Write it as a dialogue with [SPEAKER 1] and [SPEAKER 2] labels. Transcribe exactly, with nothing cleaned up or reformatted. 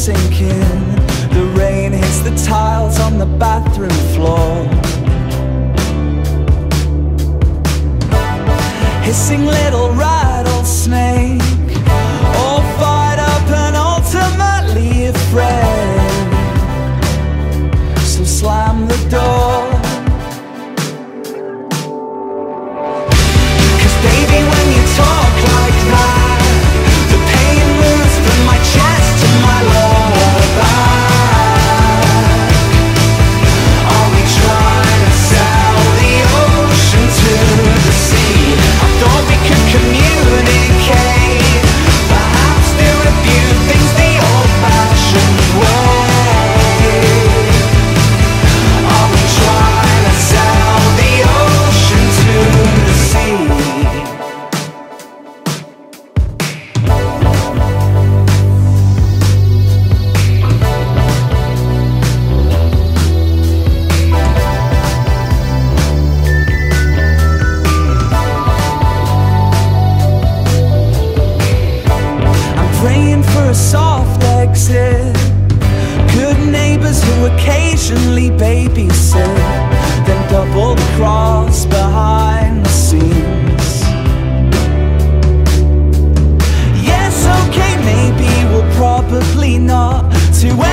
[SPEAKER 1] sinking. The rain hits the tiles on the bathroom floor. Hissing little rattlesnake, all fired up and ultimately afraid. So slam the door. Cause baby, when you talk like that, the pain moves from my chest to my lower back. Are we trying to sell the ocean to the sea? I thought we could communicate, perhaps do a few things the old-fashioned way. Are we trying to sell the ocean to the sea? Praying for a soft exit, good neighbors who occasionally babysit, then double cross behind the scenes. Yes, okay, maybe we'll probably not to